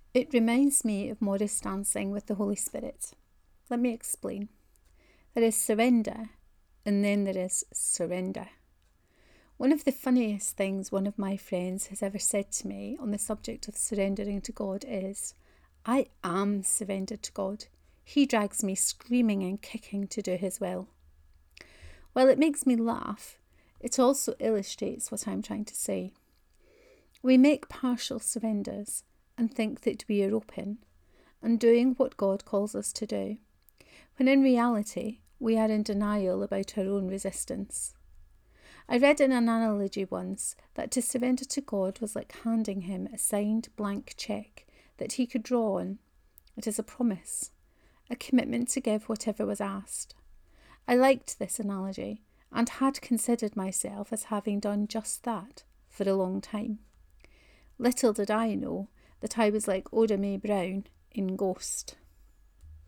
It reminds me of modest dancing with the Holy Spirit. Let me explain. There is surrender, and then there is surrender. One of the funniest things one of my friends has ever said to me on the subject of surrendering to God is, I am surrendered to God. He drags me screaming and kicking to do his will. While it makes me laugh, it also illustrates what I'm trying to say. We make partial surrenders and think that we are open and doing what God calls us to do, when in reality we are in denial about our own resistance. I read in an analogy once that to surrender to God was like handing him a signed blank cheque that he could draw on. It is a promise, a commitment to give whatever was asked. I liked this analogy and had considered myself as having done just that for a long time. Little did I know that I was like Oda Mae Brown in Ghost.